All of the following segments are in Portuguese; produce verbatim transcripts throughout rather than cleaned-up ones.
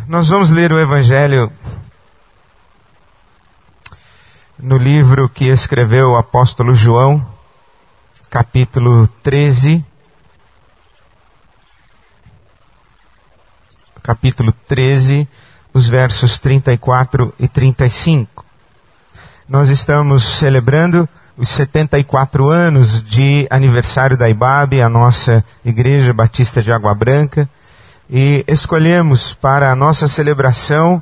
Nós vamos ler o Evangelho no livro que escreveu o apóstolo João, capítulo treze. Capítulo treze, os versos trinta e quatro e trinta e cinco. Nós estamos celebrando os setenta e quatro anos de aniversário da I B A B, a nossa Igreja Batista de Água Branca, e escolhemos para a nossa celebração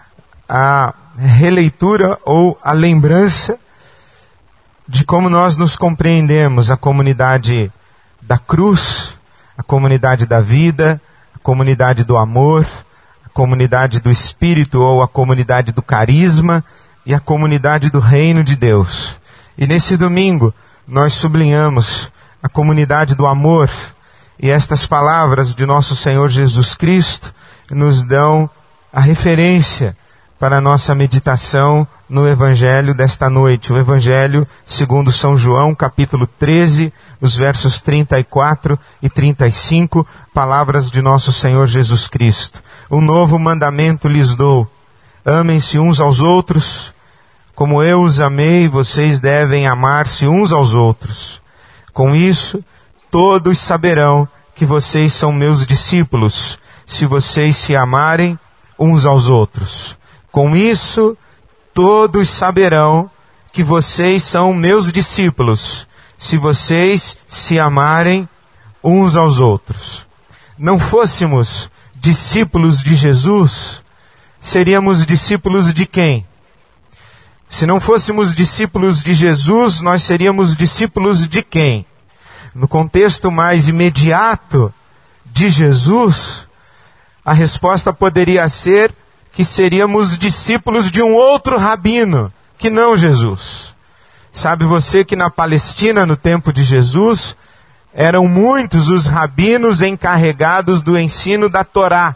a releitura ou a lembrança de como nós nos compreendemos, a comunidade da cruz, a comunidade da vida, a comunidade do amor, a comunidade do Espírito ou a comunidade do carisma e a comunidade do reino de Deus. E nesse domingo nós sublinhamos a comunidade do amor, e estas palavras de nosso Senhor Jesus Cristo nos dão a referência para a nossa meditação no Evangelho desta noite. O Evangelho segundo São João, capítulo treze, os versos trinta e quatro e trinta e cinco, palavras de nosso Senhor Jesus Cristo. Um novo mandamento lhes dou: amem-se uns aos outros, como eu os amei, vocês devem amar-se uns aos outros. Com isso, todos saberão que vocês são meus discípulos, se vocês se amarem uns aos outros. Com isso, todos saberão que vocês são meus discípulos, se vocês se amarem uns aos outros. Não fôssemos discípulos de Jesus, seríamos discípulos de quem? Se não fôssemos discípulos de Jesus, nós seríamos discípulos de quem? No contexto mais imediato de Jesus, a resposta poderia ser que seríamos discípulos de um outro rabino, que não Jesus. Sabe você que na Palestina, no tempo de Jesus, eram muitos os rabinos encarregados do ensino da Torá.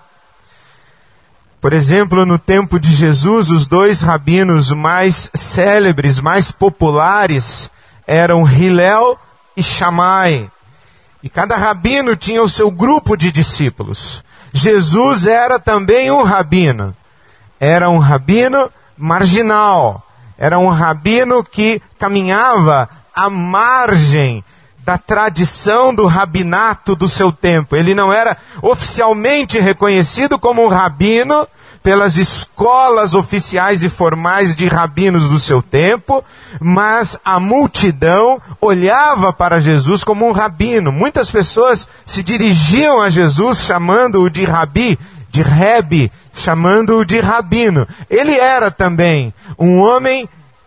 Por exemplo, no tempo de Jesus, os dois rabinos mais célebres, mais populares, eram Hillel e Shammai. E cada rabino tinha o seu grupo de discípulos. Jesus era também um rabino. Era um rabino marginal. Era um rabino que caminhava à margem da tradição do rabinato do seu tempo. Ele não era oficialmente reconhecido como um rabino pelas escolas oficiais e formais de rabinos do seu tempo, mas a multidão olhava para Jesus como um rabino. Muitas pessoas se dirigiam a Jesus chamando-o de rabi, de Rebbe, chamando-o de rabino. Ele era também um homem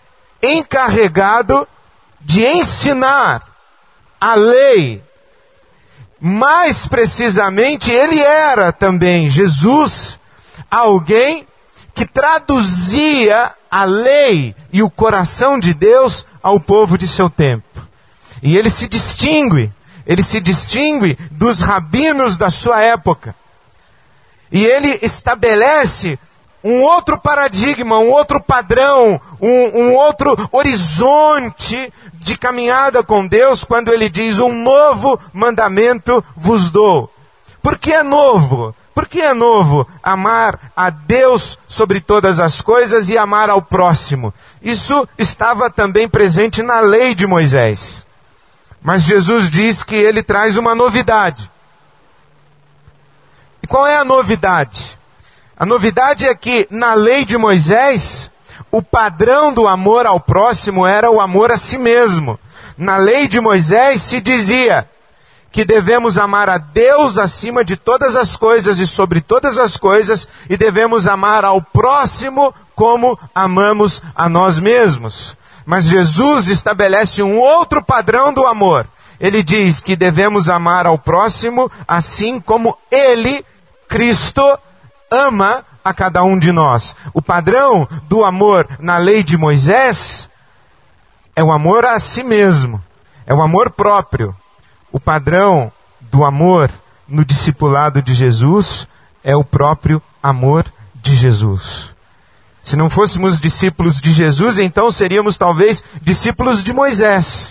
encarregado de ensinar a lei. Mais precisamente, ele era também, Jesus, alguém que traduzia a lei e o coração de Deus ao povo de seu tempo. E ele se distingue, ele se distingue dos rabinos da sua época. E ele estabelece um outro paradigma, um outro padrão, um, um outro horizonte de caminhada com Deus, quando ele diz: um novo mandamento vos dou. Por que é novo? Por que é novo amar a Deus sobre todas as coisas e amar ao próximo? Isso estava também presente na lei de Moisés. Mas Jesus diz que ele traz uma novidade. E qual é a novidade? A novidade é que na lei de Moisés, o padrão do amor ao próximo era o amor a si mesmo. Na lei de Moisés se dizia que devemos amar a Deus acima de todas as coisas e sobre todas as coisas, e devemos amar ao próximo como amamos a nós mesmos. Mas Jesus estabelece um outro padrão do amor. Ele diz que devemos amar ao próximo assim como Ele, Cristo, ama a cada um de nós. O padrão do amor na lei de Moisés é o amor a si mesmo, é o amor próprio. O padrão do amor no discipulado de Jesus é o próprio amor de Jesus. Se não fôssemos discípulos de Jesus, então seríamos talvez discípulos de Moisés.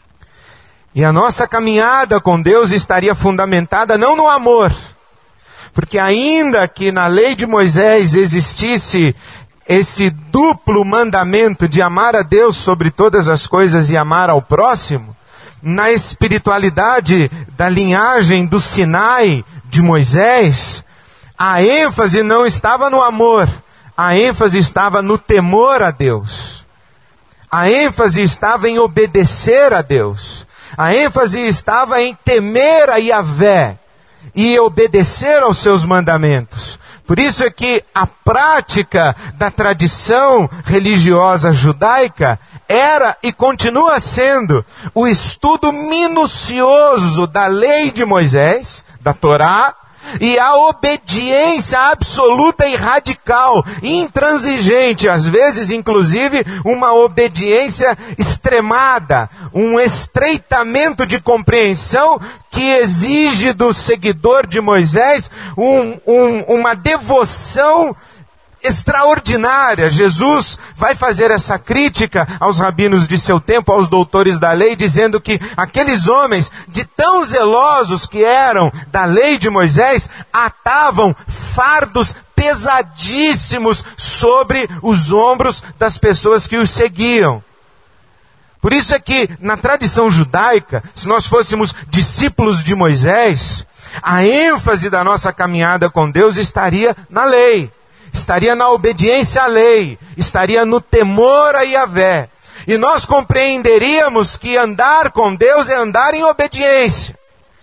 E a nossa caminhada com Deus estaria fundamentada não no amor, Porque ainda que na lei de Moisés existisse esse duplo mandamento de amar a Deus sobre todas as coisas e amar ao próximo, na espiritualidade da linhagem do Sinai de Moisés, a ênfase não estava no amor, a ênfase estava no temor a Deus. A ênfase estava em obedecer a Deus. A ênfase estava em temer a Yahvé e obedecer aos seus mandamentos. Por isso é que a prática da tradição religiosa judaica era e continua sendo o estudo minucioso da lei de Moisés, da Torá, e a obediência absoluta e radical, intransigente, às vezes inclusive uma obediência extremada, um estreitamento de compreensão que exige do seguidor de Moisés um, um, uma devoção extraordinária. Jesus vai fazer essa crítica aos rabinos de seu tempo, aos doutores da lei, dizendo que aqueles homens, de tão zelosos que eram da lei de Moisés, atavam fardos pesadíssimos sobre os ombros das pessoas que os seguiam. Por isso é que, na tradição judaica, se nós fôssemos discípulos de Moisés, a ênfase da nossa caminhada com Deus estaria na lei. Estaria na obediência à lei, estaria no temor a Yahvé. E nós compreenderíamos que andar com Deus é andar em obediência.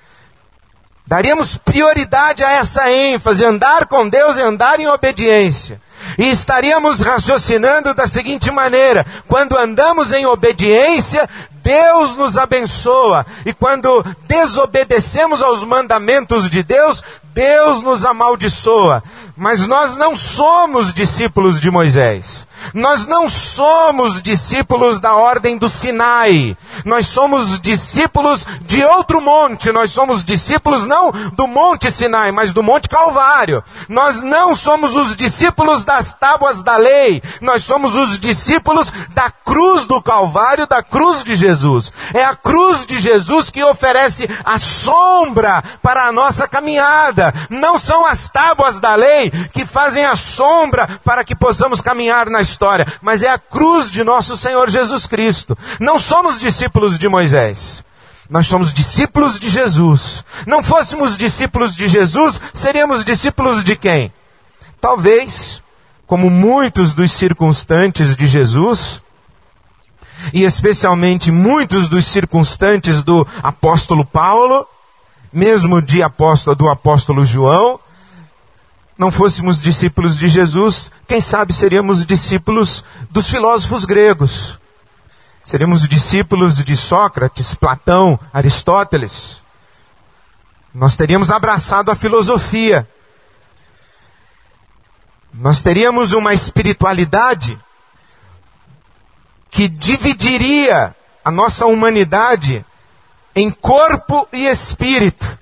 Daríamos prioridade a essa ênfase, andar com Deus é andar em obediência. E estaríamos raciocinando da seguinte maneira: quando andamos em obediência, Deus nos abençoa. E quando desobedecemos aos mandamentos de Deus, Deus nos amaldiçoa. Mas nós não somos discípulos de Moisés. Nós não somos discípulos da ordem do Sinai. Nós somos discípulos de outro monte. Nós somos discípulos não do Monte Sinai, mas do Monte Calvário. Nós não somos os discípulos das tábuas da lei. Nós somos os discípulos da cruz do Calvário, da cruz de Jesus. É a cruz de Jesus que oferece a sombra para a nossa caminhada. Não são as tábuas da lei que fazem a sombra para que possamos caminhar na história, mas é a cruz de nosso Senhor Jesus Cristo. Não somos discípulos de Moisés, nós somos discípulos de Jesus. Não fôssemos discípulos de Jesus, seríamos discípulos de quem? Talvez, como muitos dos circunstantes de Jesus, e especialmente muitos dos circunstantes do apóstolo Paulo, mesmo de apóstolo, do apóstolo João, não fôssemos discípulos de Jesus, quem sabe seríamos discípulos dos filósofos gregos. Seríamos discípulos de Sócrates, Platão, Aristóteles. Nós teríamos abraçado a filosofia. Nós teríamos uma espiritualidade que dividiria a nossa humanidade em corpo e espírito.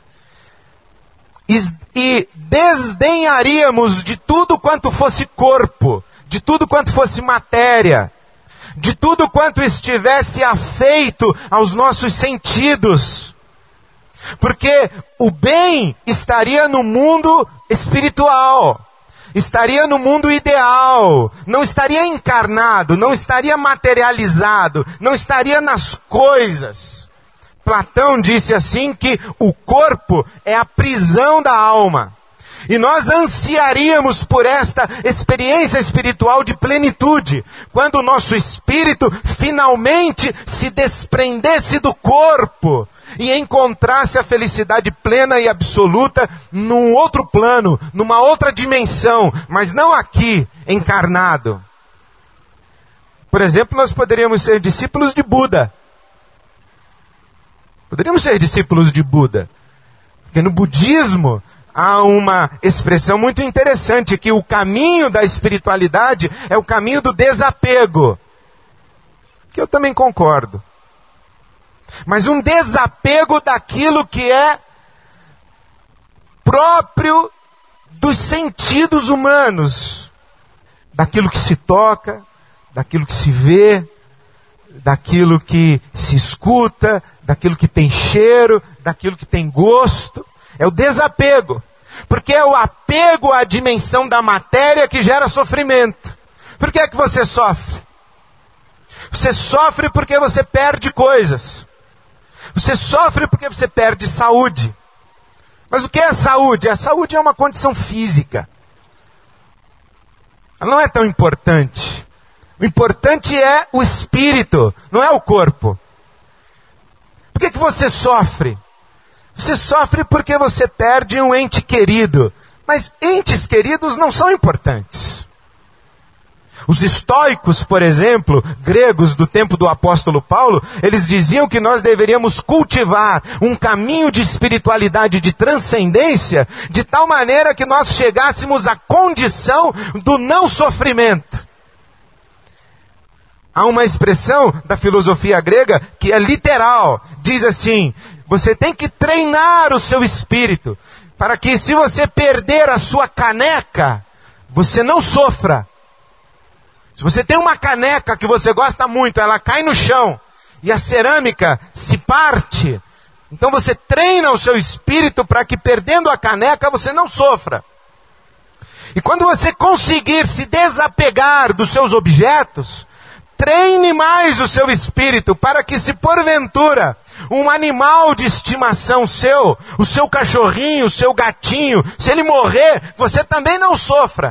E desdenharíamos de tudo quanto fosse corpo, de tudo quanto fosse matéria, de tudo quanto estivesse afeito aos nossos sentidos. Porque o bem estaria no mundo espiritual, estaria no mundo ideal, não estaria encarnado, não estaria materializado, não estaria nas coisas. Platão disse assim que o corpo é a prisão da alma. E nós ansiaríamos por esta experiência espiritual de plenitude, quando o nosso espírito finalmente se desprendesse do corpo e encontrasse a felicidade plena e absoluta num outro plano, numa outra dimensão, mas não aqui, encarnado. Por exemplo, nós poderíamos ser discípulos de Buda. Poderíamos ser discípulos de Buda. Porque no budismo há uma expressão muito interessante, que o caminho da espiritualidade é o caminho do desapego. Que eu também concordo. Mas um desapego daquilo que é próprio dos sentidos humanos. Daquilo que se toca, daquilo que se vê, daquilo que se escuta, daquilo que tem cheiro, daquilo que tem gosto. É o desapego. Porque é o apego à dimensão da matéria que gera sofrimento. Por que é que você sofre? Você sofre porque você perde coisas. Você sofre porque você perde saúde. Mas o que é saúde? A saúde é uma condição física. Ela não é tão importante. O importante é o espírito, não é o corpo. Por que que você sofre? Você sofre porque você perde um ente querido. Mas entes queridos não são importantes. Os estoicos, por exemplo, gregos do tempo do apóstolo Paulo, eles diziam que nós deveríamos cultivar um caminho de espiritualidade, de transcendência, de tal maneira que nós chegássemos à condição do não sofrimento. Há uma expressão da filosofia grega que é literal. Diz assim: você tem que treinar o seu espírito para que, se você perder a sua caneca, você não sofra. Se você tem uma caneca que você gosta muito, ela cai no chão e a cerâmica se parte, então você treina o seu espírito para que, perdendo a caneca, você não sofra. E quando você conseguir se desapegar dos seus objetos, treine mais o seu espírito para que, se porventura um animal de estimação seu, o seu cachorrinho, o seu gatinho, se ele morrer, você também não sofra.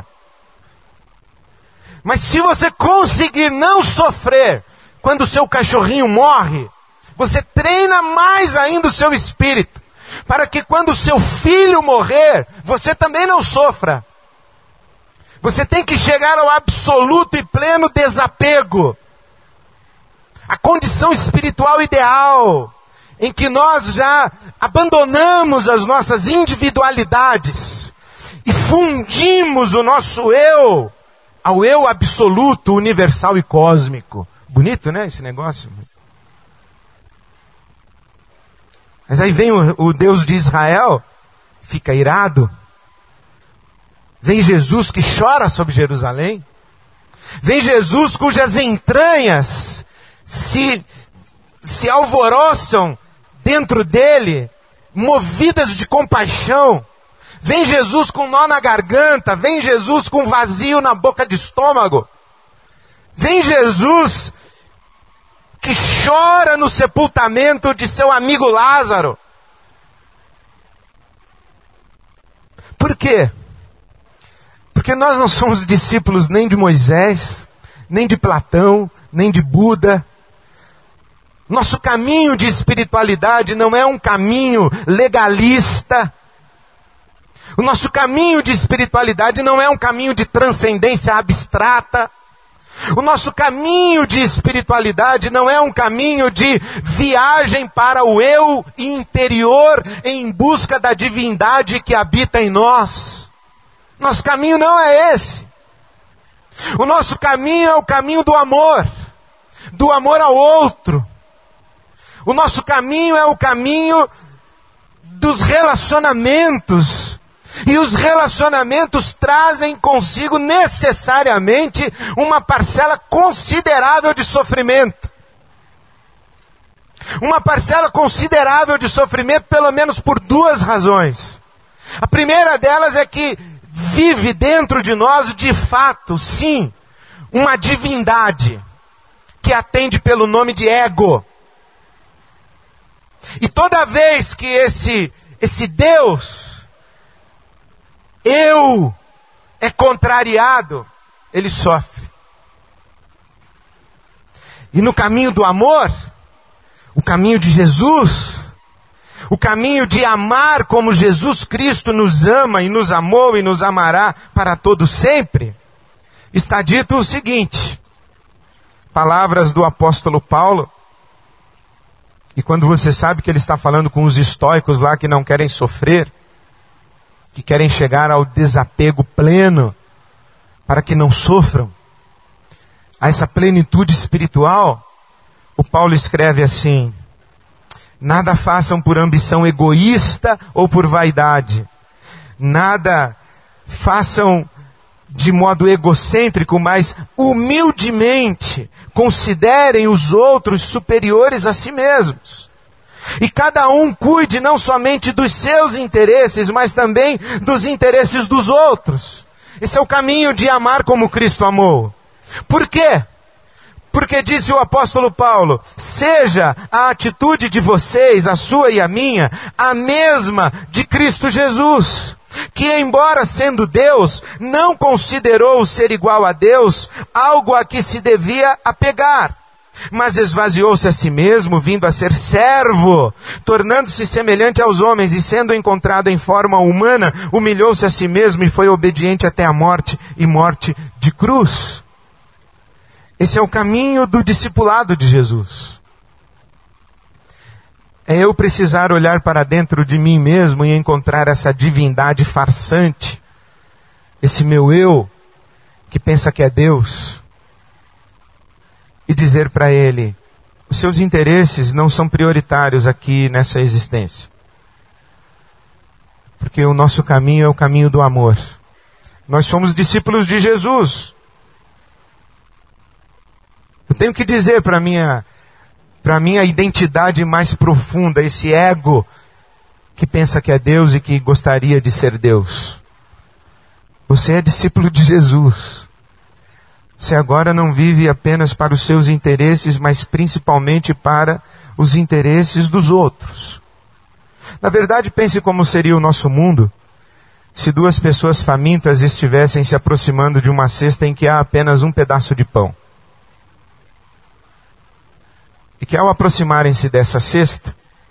Mas se você conseguir não sofrer quando o seu cachorrinho morre, você treina mais ainda o seu espírito, para que quando o seu filho morrer, você também não sofra. Você tem que chegar ao absoluto e pleno desapego. A condição espiritual ideal, em que nós já abandonamos as nossas individualidades e fundimos o nosso eu ao eu absoluto, universal e cósmico. Bonito, né, esse negócio? Mas aí vem o, o Deus de Israel, fica irado. Vem Jesus que chora sobre Jerusalém. Vem Jesus cujas entranhas se, se alvoroçam dentro dele, movidas de compaixão. Vem Jesus com nó na garganta, vem Jesus com vazio na boca de estômago. Vem Jesus que chora no sepultamento de seu amigo Lázaro. Por quê? Porque nós não somos discípulos nem de Moisés, nem de Platão, nem de Buda. Nosso caminho de espiritualidade não é um caminho legalista. O nosso caminho de espiritualidade não é um caminho de transcendência abstrata. O nosso caminho de espiritualidade não é um caminho de viagem para o eu interior em busca da divindade que habita em nós. Nosso caminho não é esse. O nosso caminho é o caminho do amor, do amor ao outro. O nosso caminho é o caminho dos relacionamentos. E os relacionamentos trazem consigo necessariamente uma parcela considerável de sofrimento. Uma parcela considerável de sofrimento, pelo menos por duas razões. A primeira delas é que vive dentro de nós, de fato, sim, uma divindade que atende pelo nome de ego. E toda vez que esse, esse Deus, eu, é contrariado, ele sofre. E no caminho do amor, o caminho de Jesus, o caminho de amar como Jesus Cristo nos ama e nos amou e nos amará para todo sempre, está dito o seguinte, palavras do apóstolo Paulo, e quando você sabe que ele está falando com os estoicos lá que não querem sofrer, que querem chegar ao desapego pleno, para que não sofram, a essa plenitude espiritual, o Paulo escreve assim: nada façam por ambição egoísta ou por vaidade, nada façam de modo egocêntrico, mas humildemente considerem os outros superiores a si mesmos. E cada um cuide não somente dos seus interesses, mas também dos interesses dos outros. Esse é o caminho de amar como Cristo amou. Por quê? Porque disse o apóstolo Paulo, seja a atitude de vocês, a sua e a minha, a mesma de Cristo Jesus, que embora sendo Deus, não considerou o ser igual a Deus algo a que se devia apegar, mas esvaziou-se a si mesmo, vindo a ser servo, tornando-se semelhante aos homens e sendo encontrado em forma humana, humilhou-se a si mesmo e foi obediente até a morte e morte de cruz. Esse é o caminho do discipulado de Jesus. É eu precisar olhar para dentro de mim mesmo e encontrar essa divindade farsante, esse meu eu, que pensa que é Deus, e dizer para ele, os seus interesses não são prioritários aqui nessa existência. Porque o nosso caminho é o caminho do amor. Nós somos discípulos de Jesus. Eu tenho que dizer para a minha, para a minha identidade mais profunda, esse ego que pensa que é Deus e que gostaria de ser Deus. Você é discípulo de Jesus. Você agora não vive apenas para os seus interesses, mas principalmente para os interesses dos outros. Na verdade, pense como seria o nosso mundo se duas pessoas famintas estivessem se aproximando de uma cesta em que há apenas um pedaço de pão. E que ao aproximarem-se dessa cesta,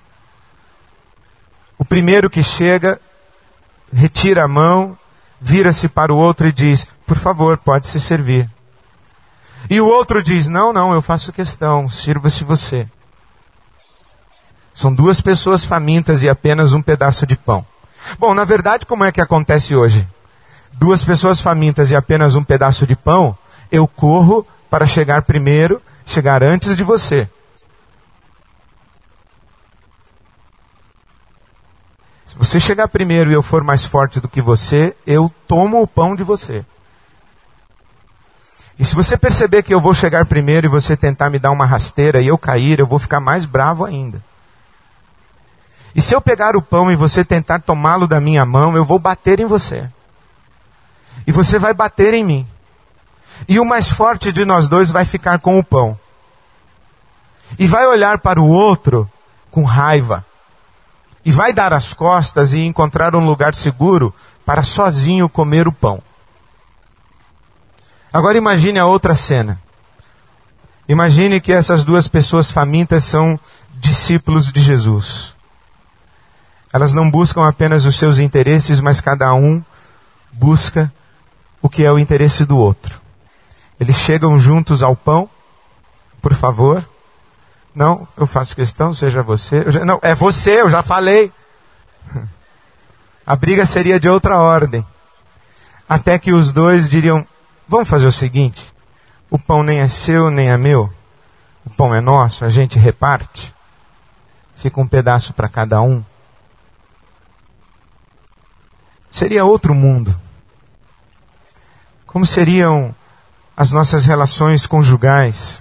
o primeiro que chega, retira a mão, vira-se para o outro e diz, por favor, pode se servir. E o outro diz, não, não, eu faço questão, sirva-se você. São duas pessoas famintas e apenas um pedaço de pão. Bom, na verdade, como é que acontece hoje? Duas pessoas famintas e apenas um pedaço de pão, eu corro para chegar primeiro, chegar antes de você. Se você chegar primeiro e eu for mais forte do que você, eu tomo o pão de você. E se você perceber que eu vou chegar primeiro e você tentar me dar uma rasteira e eu cair, eu vou ficar mais bravo ainda. E se eu pegar o pão e você tentar tomá-lo da minha mão, eu vou bater em você. E você vai bater em mim. E o mais forte de nós dois vai ficar com o pão. E vai olhar para o outro com raiva. E vai dar as costas e encontrar um lugar seguro para sozinho comer o pão. Agora imagine a outra cena. Imagine que essas duas pessoas famintas são discípulos de Jesus. Elas não buscam apenas os seus interesses, mas cada um busca o que é o interesse do outro. Eles chegam juntos ao pão, por favor. Não, eu faço questão, seja você. Eu já, não, é você, eu já falei. A briga seria de outra ordem. Até que os dois diriam, vamos fazer o seguinte, o pão nem é seu, nem é meu. O pão é nosso, a gente reparte. Fica um pedaço para cada um. Seria outro mundo. Como seriam as nossas relações conjugais?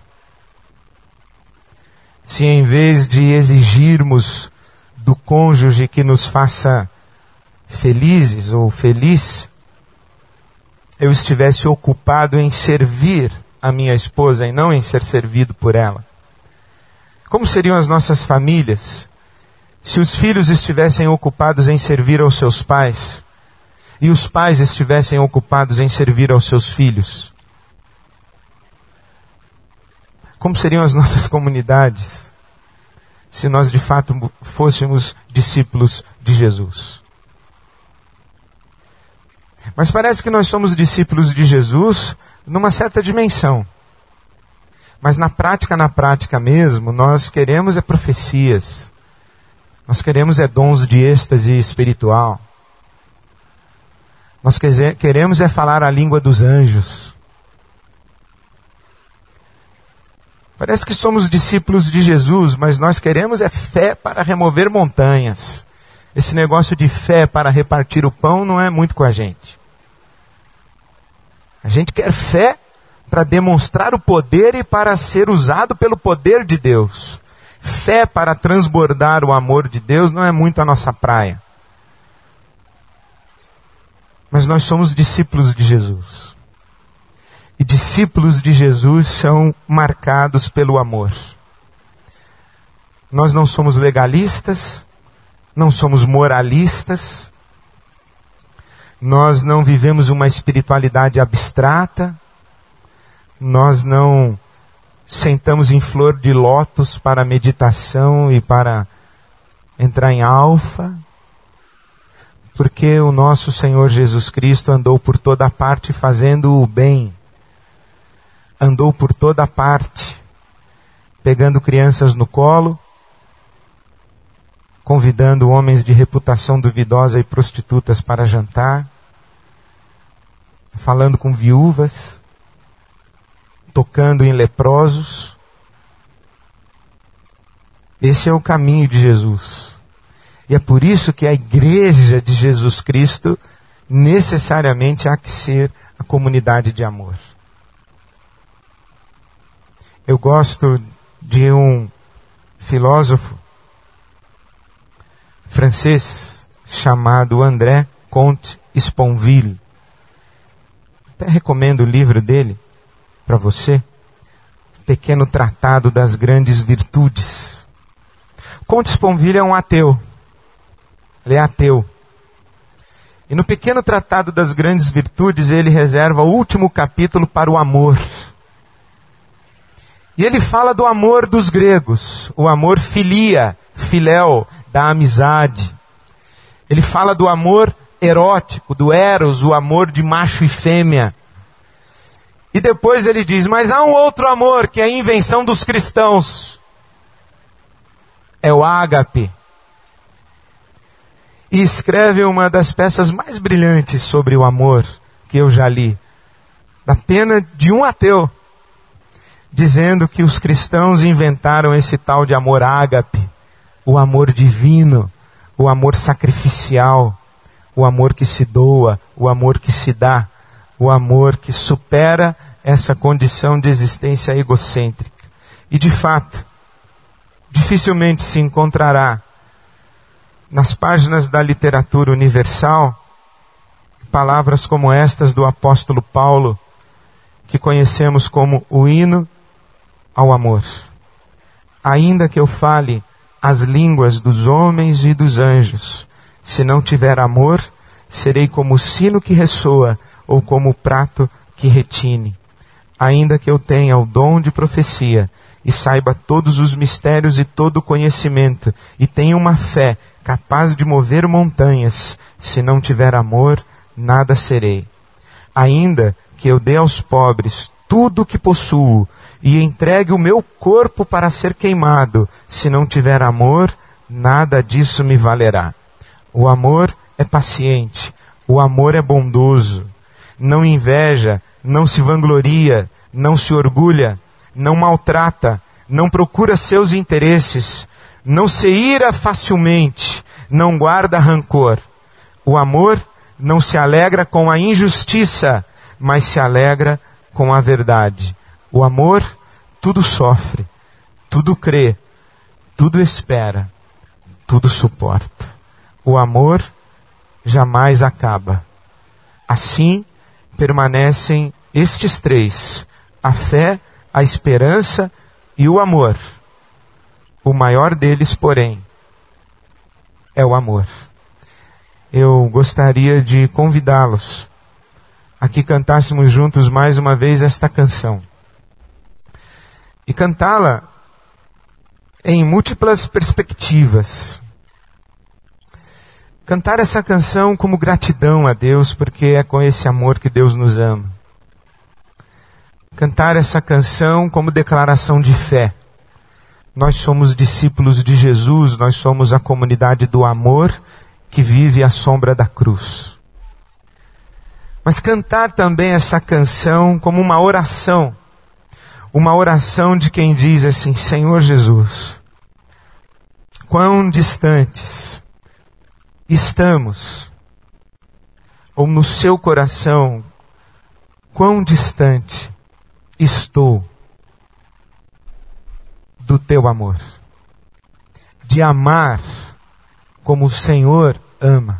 Se em vez de exigirmos do cônjuge que nos faça felizes ou feliz, eu estivesse ocupado em servir a minha esposa e não em ser servido por ela. Como seriam as nossas famílias se os filhos estivessem ocupados em servir aos seus pais e os pais estivessem ocupados em servir aos seus filhos? Como seriam as nossas comunidades se nós de fato fôssemos discípulos de Jesus? Mas parece que nós somos discípulos de Jesus numa certa dimensão. Mas na prática, na prática mesmo, nós queremos é profecias. Nós queremos é dons de êxtase espiritual. Nós queremos é falar a língua dos anjos. Parece que somos discípulos de Jesus, mas nós queremos é fé para remover montanhas. Esse negócio de fé para repartir o pão não é muito com a gente. A gente quer fé para demonstrar o poder e para ser usado pelo poder de Deus. fé para transbordar o amor de Deus não é muito a nossa praia. Mas nós somos discípulos de Jesus. E discípulos de Jesus são marcados pelo amor. Nós não somos legalistas, não somos moralistas, nós não vivemos uma espiritualidade abstrata, nós não sentamos em flor de lótus para meditação e para entrar em alfa, porque o nosso Senhor Jesus Cristo andou por toda parte fazendo o bem, andou por toda parte, pegando crianças no colo, convidando homens de reputação duvidosa e prostitutas para jantar, falando com viúvas, tocando em leprosos. Esse é o caminho de Jesus. E é por isso que a igreja de Jesus Cristo necessariamente há que ser a comunidade de amor. Eu gosto de um filósofo francês chamado André Comte Sponville. Até recomendo o livro dele para você, Pequeno Tratado das Grandes Virtudes. Comte Sponville é um ateu. Ele é ateu. E no Pequeno Tratado das Grandes Virtudes ele reserva o último capítulo para o amor. E ele fala do amor dos gregos, o amor filia, filéu, da amizade. Ele fala do amor erótico, do eros, o amor de macho e fêmea. E depois ele diz, mas há um outro amor que é a invenção dos cristãos. É o ágape. E escreve uma das peças mais brilhantes sobre o amor que eu já li. Da pena de um ateu. Dizendo que os cristãos inventaram esse tal de amor ágape. O amor divino. O amor sacrificial. O amor que se doa. O amor que se dá. O amor que supera essa condição de existência egocêntrica. E de fato, dificilmente se encontrará nas páginas da literatura universal palavras como estas do apóstolo Paulo, que conhecemos como o hino ao amor. Ainda que eu fale as línguas dos homens e dos anjos, se não tiver amor, serei como o sino que ressoa ou como o prato que retine. Ainda que eu tenha o dom de profecia e saiba todos os mistérios e todo o conhecimento e tenha uma fé capaz de mover montanhas, se não tiver amor, nada serei. Ainda que eu dê aos pobres tudo o que possuo e entregue o meu corpo para ser queimado, se não tiver amor, nada disso me valerá. O amor é paciente, o amor é bondoso, não inveja, não se vangloria, não se orgulha, não maltrata, não procura seus interesses, não se ira facilmente, não guarda rancor. O amor não se alegra com a injustiça, mas se alegra com a verdade. O amor tudo sofre, tudo crê, tudo espera, tudo suporta. O amor jamais acaba. Assim permanecem estes três: a fé, a esperança e o amor. O maior deles, porém, é o amor. Eu gostaria de convidá-los a que cantássemos juntos mais uma vez esta canção. E cantá-la em múltiplas perspectivas. Cantar essa canção como gratidão a Deus, porque é com esse amor que Deus nos ama. Cantar essa canção como declaração de fé. Nós somos discípulos de Jesus, nós somos a comunidade do amor que vive à sombra da cruz. Mas cantar também essa canção como uma oração. Uma oração de quem diz assim: Senhor Jesus, quão distantes estamos, ou no seu coração, quão distante estou do teu amor. de amar como o Senhor ama.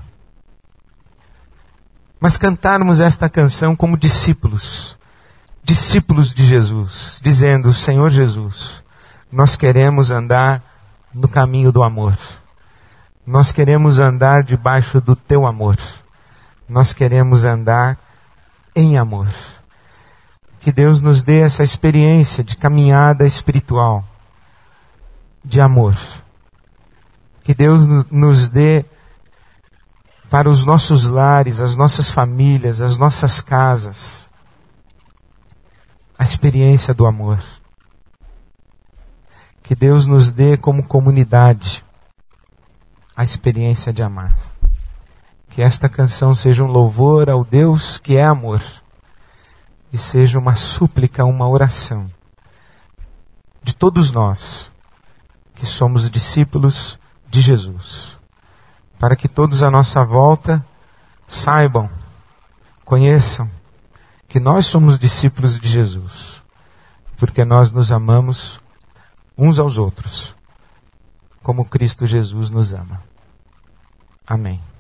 Mas cantarmos esta canção como discípulos, discípulos de Jesus, dizendo: Senhor Jesus, nós queremos andar no caminho do amor. Nós queremos andar debaixo do teu amor. Nós queremos andar em amor. Que Deus nos dê essa experiência de caminhada espiritual, de amor. Que Deus nos dê para os nossos lares, as nossas famílias, as nossas casas, a experiência do amor. Que Deus nos dê como comunidade a experiência de amar. Que esta canção seja um louvor ao Deus que é amor. E seja uma súplica, uma oração de todos nós que somos discípulos de Jesus. Para que todos à nossa volta saibam, conheçam que nós somos discípulos de Jesus. Porque nós nos amamos uns aos outros, como Cristo Jesus nos ama. Amém.